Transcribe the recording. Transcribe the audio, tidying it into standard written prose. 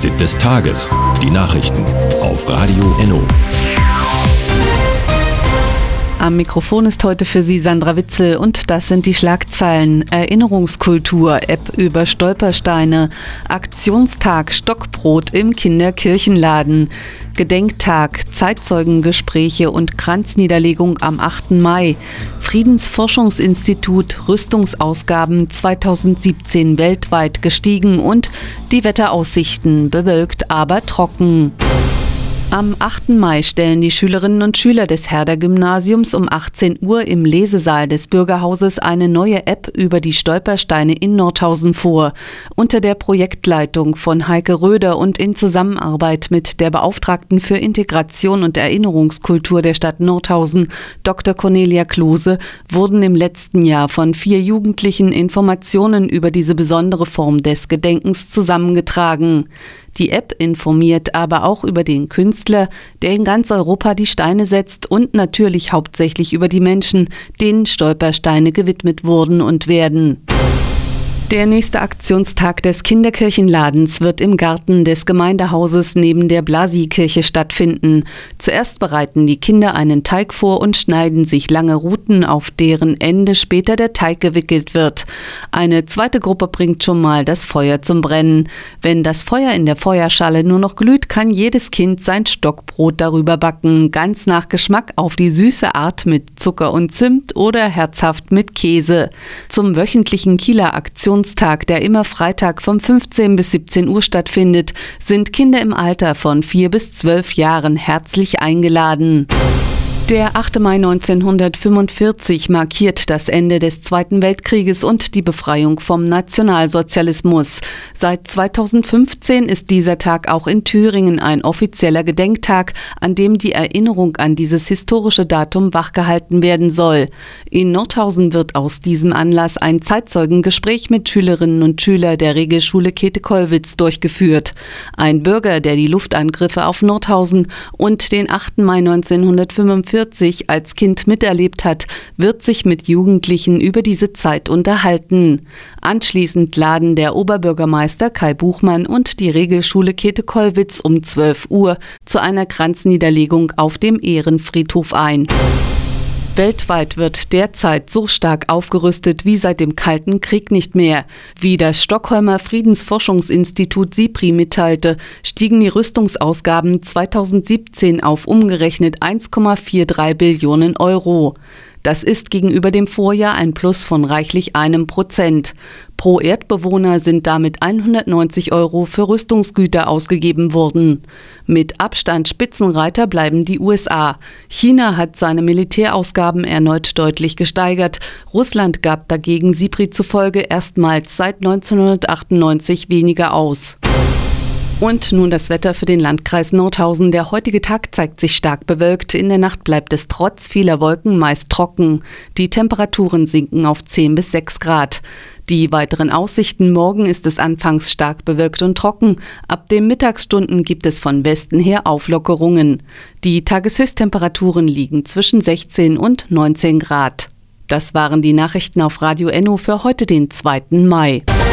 Fazit des Tages. Die Nachrichten auf Radio Enno. Am Mikrofon ist heute für Sie Sandra Witzel und das sind die Schlagzeilen. Erinnerungskultur, App über Stolpersteine, Aktionstag Stockbrot im Kinderkirchenladen, Gedenktag, Zeitzeugengespräche und Kranzniederlegung am 8. Mai, Friedensforschungsinstitut, Rüstungsausgaben 2017 weltweit gestiegen und die Wetteraussichten bewölkt, aber trocken. Am 8. Mai stellen die Schülerinnen und Schüler des Herder-Gymnasiums um 18 Uhr im Lesesaal des Bürgerhauses eine neue App über die Stolpersteine in Nordhausen vor. Unter der Projektleitung von Heike Röder und in Zusammenarbeit mit der Beauftragten für Integration und Erinnerungskultur der Stadt Nordhausen, Dr. Cornelia Klose, wurden im letzten Jahr von 4 Jugendlichen Informationen über diese besondere Form des Gedenkens zusammengetragen. Die App informiert aber auch über den Künstler, der in ganz Europa die Steine setzt und natürlich hauptsächlich über die Menschen, denen Stolpersteine gewidmet wurden und werden. Der nächste Aktionstag des Kinderkirchenladens wird im Garten des Gemeindehauses neben der Blasi-Kirche stattfinden. Zuerst bereiten die Kinder einen Teig vor und schneiden sich lange Ruten, auf deren Ende später der Teig gewickelt wird. Eine zweite Gruppe bringt schon mal das Feuer zum Brennen. Wenn das Feuer in der Feuerschale nur noch glüht, kann jedes Kind sein Stockbrot darüber backen, ganz nach Geschmack auf die süße Art mit Zucker und Zimt oder herzhaft mit Käse. Zum wöchentlichen Kieler Aktionstag, der immer Freitag von 15 bis 17 Uhr stattfindet, sind Kinder im Alter von 4 bis 12 Jahren herzlich eingeladen. Der 8. Mai 1945 markiert das Ende des Zweiten Weltkrieges und die Befreiung vom Nationalsozialismus. Seit 2015 ist dieser Tag auch in Thüringen ein offizieller Gedenktag, an dem die Erinnerung an dieses historische Datum wachgehalten werden soll. In Nordhausen wird aus diesem Anlass ein Zeitzeugengespräch mit Schülerinnen und Schülern der Regelschule Käthe-Kollwitz durchgeführt. Ein Bürger, der die Luftangriffe auf Nordhausen und den 8. Mai 1945 als Kind miterlebt hat, wird sich mit Jugendlichen über diese Zeit unterhalten. Anschließend laden der Oberbürgermeister Kai Buchmann und die Regelschule Käthe-Kollwitz um 12 Uhr zu einer Kranzniederlegung auf dem Ehrenfriedhof ein. Weltweit wird derzeit so stark aufgerüstet wie seit dem Kalten Krieg nicht mehr. Wie das Stockholmer Friedensforschungsinstitut SIPRI mitteilte, stiegen die Rüstungsausgaben 2017 auf umgerechnet 1,43 Billionen Euro. Das ist gegenüber dem Vorjahr ein Plus von reichlich 1%. Pro Erdbewohner sind damit 190 Euro für Rüstungsgüter ausgegeben worden. Mit Abstand Spitzenreiter bleiben die USA. China hat seine Militärausgaben erneut deutlich gesteigert. Russland gab dagegen SIPRI zufolge erstmals seit 1998 weniger aus. Und nun das Wetter für den Landkreis Nordhausen. Der heutige Tag zeigt sich stark bewölkt. In der Nacht bleibt es trotz vieler Wolken meist trocken. Die Temperaturen sinken auf 10 bis 6 Grad. Die weiteren Aussichten: Morgen ist es anfangs stark bewölkt und trocken. Ab den Mittagsstunden gibt es von Westen her Auflockerungen. Die Tageshöchsttemperaturen liegen zwischen 16 und 19 Grad. Das waren die Nachrichten auf Radio Enno für heute, den 2. Mai.